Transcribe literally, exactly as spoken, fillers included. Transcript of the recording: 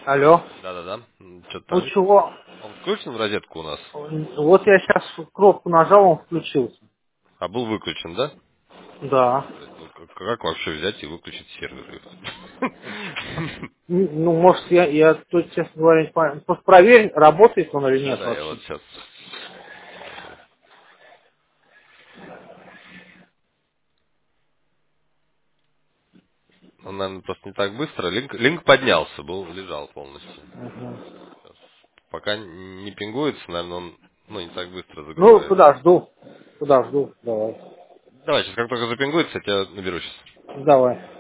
Алло. Да-да-да. Что-то Ну там. чего? Он включен в розетку у нас? Вот я сейчас кнопку нажал, он включился. А был выключен, да? Да. Блядь, ну как, как вообще взять и выключить сервер? М, Ну, может, я, я тут, честно говоря, не понимаю. Просто проверь, работает он или нет Да-да, я вот вообще. сейчас смотрю. Он, наверное, просто не так быстро. Линк, линк поднялся, был, лежал полностью. Мгм. Сейчас. Пока не пингуется, наверное, он ну, не так быстро Ну, загружается. подожду. Подожду. Давай. Давай, сейчас как только запингуется, я тебя наберу сейчас. Давай.